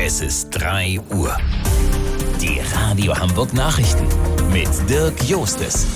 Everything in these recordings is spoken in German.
Es ist 3 Uhr. Die Radio Hamburg Nachrichten mit Dirk Jostes.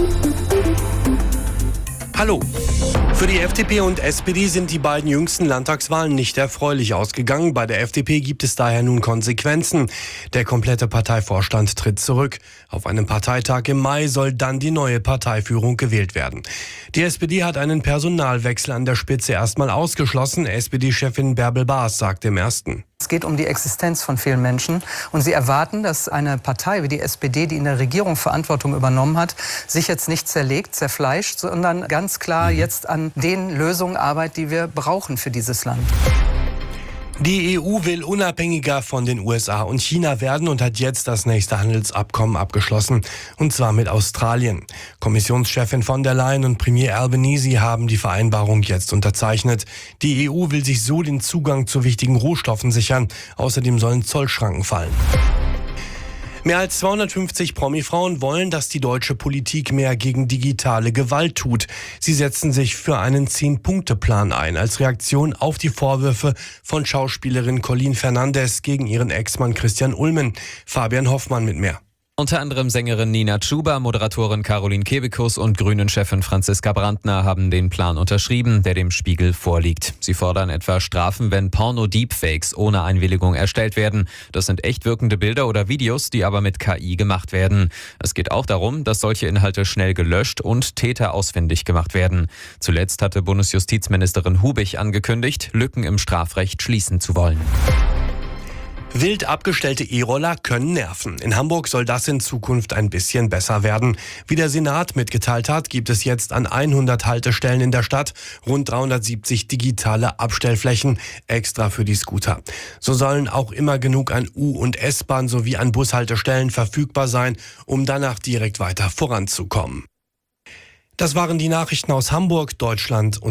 Hallo. Für die FDP und SPD sind die beiden jüngsten Landtagswahlen nicht erfreulich ausgegangen. Bei der FDP gibt es daher nun Konsequenzen. Der komplette Parteivorstand tritt zurück. Auf einem Parteitag im Mai soll dann die neue Parteiführung gewählt werden. Die SPD hat einen Personalwechsel an der Spitze erstmal ausgeschlossen. SPD-Chefin Bärbel Baas sagte im Ersten. Es geht um die Existenz von vielen Menschen und sie erwarten, dass eine Partei wie die SPD, die in der Regierung Verantwortung übernommen hat, sich jetzt nicht zerlegt, zerfleischt, sondern ganz klar jetzt an den Lösungen arbeitet, die wir brauchen für dieses Land. Die EU will unabhängiger von den USA und China werden und hat jetzt das nächste Handelsabkommen abgeschlossen, und zwar mit Australien. Kommissionschefin von der Leyen und Premier Albanese haben die Vereinbarung jetzt unterzeichnet. Die EU will sich so den Zugang zu wichtigen Rohstoffen sichern. Außerdem sollen Zollschranken fallen. Mehr als 250 Promi-Frauen wollen, dass die deutsche Politik mehr gegen digitale Gewalt tut. Sie setzen sich für einen 10-Punkte-Plan ein, als Reaktion auf die Vorwürfe von Schauspielerin Colleen Fernandes gegen ihren Ex-Mann Christian Ulmen. Fabian Hoffmann mit mehr. Unter anderem Sängerin Nina Chuba, Moderatorin Caroline Kebekus und Grünen-Chefin Franziska Brandner haben den Plan unterschrieben, der dem Spiegel vorliegt. Sie fordern etwa Strafen, wenn Porno-Deepfakes ohne Einwilligung erstellt werden. Das sind echt wirkende Bilder oder Videos, die aber mit KI gemacht werden. Es geht auch darum, dass solche Inhalte schnell gelöscht und Täter ausfindig gemacht werden. Zuletzt hatte Bundesjustizministerin Hubich angekündigt, Lücken im Strafrecht schließen zu wollen. Wild abgestellte E-Roller können nerven. In Hamburg soll das in Zukunft ein bisschen besser werden. Wie der Senat mitgeteilt hat, gibt es jetzt an 100 Haltestellen in der Stadt rund 370 digitale Abstellflächen extra für die Scooter. So sollen auch immer genug an U- und S-Bahn sowie an Bushaltestellen verfügbar sein, um danach direkt weiter voranzukommen. Das waren die Nachrichten aus Hamburg, Deutschland und